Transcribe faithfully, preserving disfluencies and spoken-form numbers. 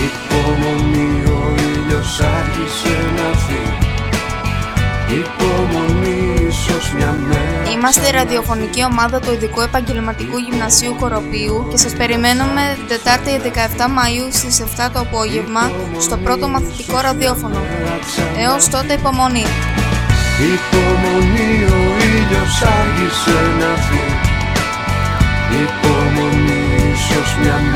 Υπομονή, ο ήλιος άρχισε να φύγει. Υπομονή, ίσως μια μέρα. Είμαστε η ραδιοφωνική ομάδα του Ειδικού Επαγγελματικού Γυμνασίου Κοροπίου και σας περιμένουμε την Τετάρτη δεκαεφτά Μαΐου στις επτά το απόγευμα στο πρώτο μαθητικό ραδιόφωνο. Έως τότε υπομονή. Υπομονή, ο ήλιος άρχισε να φύγει. Υπομονή, ίσως μια